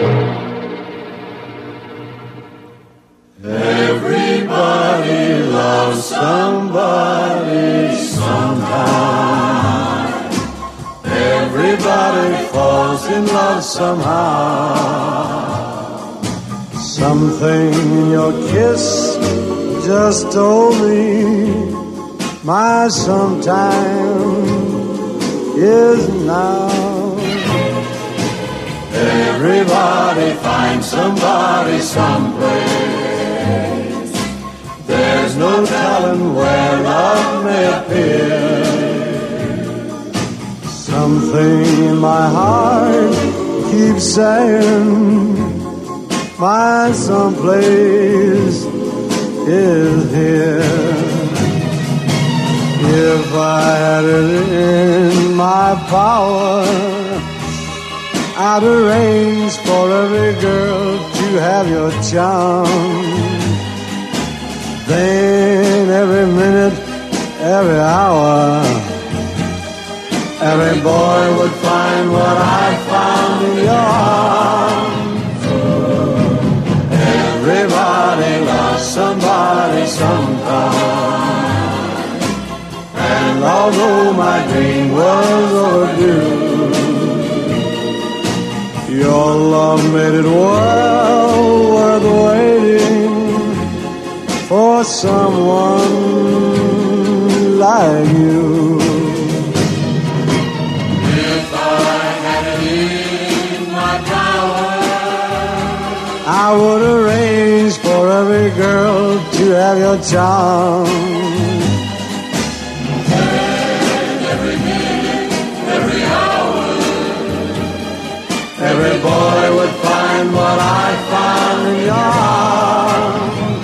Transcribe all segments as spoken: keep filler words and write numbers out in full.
Everybody loves somebody sometime. Everybody falls in love somehow. Something in your kiss just told me my sometime is now. Everybody finds somebody someplace. There's no telling where love may appear. Something in my heart keeps saying my someplace is here. If I had it in my power, I'd arrange for every girl to have your charm. Then every minute, every hour, every boy would find what I found in your arms. Everybody loves somebody sometime. And although my dream was overdue, your love made it well worth waiting for someone like you. If I had it in my power, I would arrange for every girl to have your charm. Every boy would find what I found in your arms.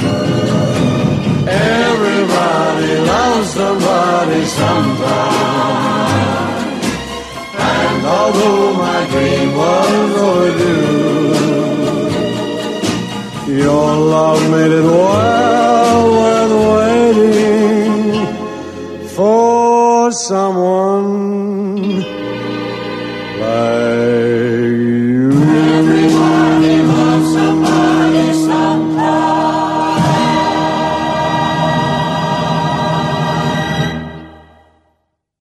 Everybody loves somebody sometime. And although my dream was overdue, your love made it well worth waiting for someone